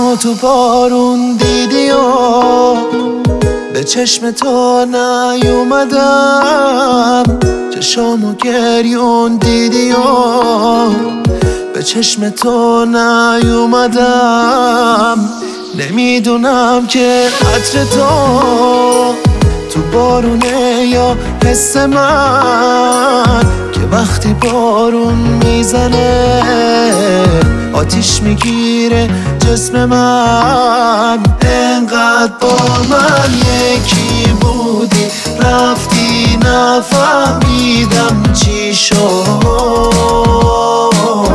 منو تو بارون دیدی و به چشم تو نیومدم، چشامو گریون دیدی و به چشم تو نیومدم. نمیدونم که عطر تو بارونه یا حس من، که وقتی بارون میزنه آتیش میگیره جسم من. انقدر با من یکی بودی رفتی، نفهمیدم چی شد،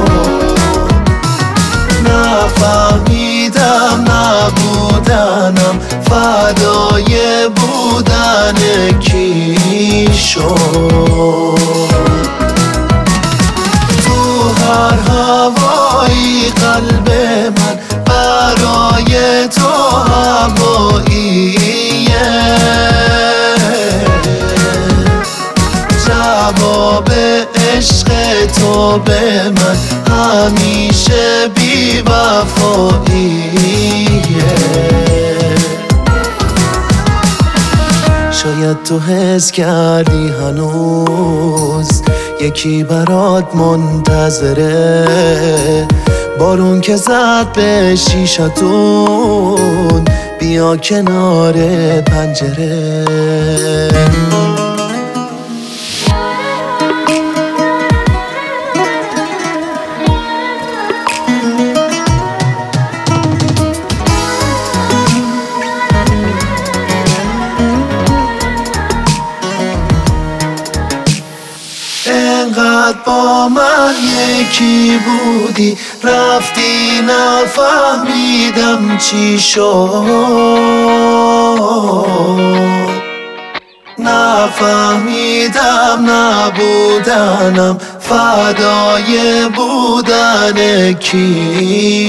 نفهمیدم نبودنم فدای بودن کی شد. تو هر هوایی قلب من برای تو هواییه، جواب عشق تو به من همیشه بی وفاییه. شاید تو حس کردی هنوز یکی برات منتظره، بارون که زد به شیشتون بیا کنار پنجره. انقدر با من یکی بودی رفتی، نفهمیدم چی شد، نفهمیدم نبودنم فدای بودن کی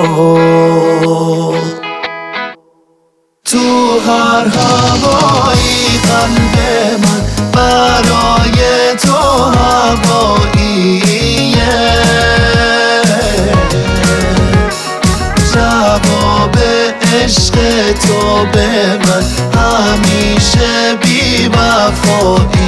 شد. تو هر هوایی قلب من برای تو هواییه، جواب عشق تو به من همیشه بی وفایی.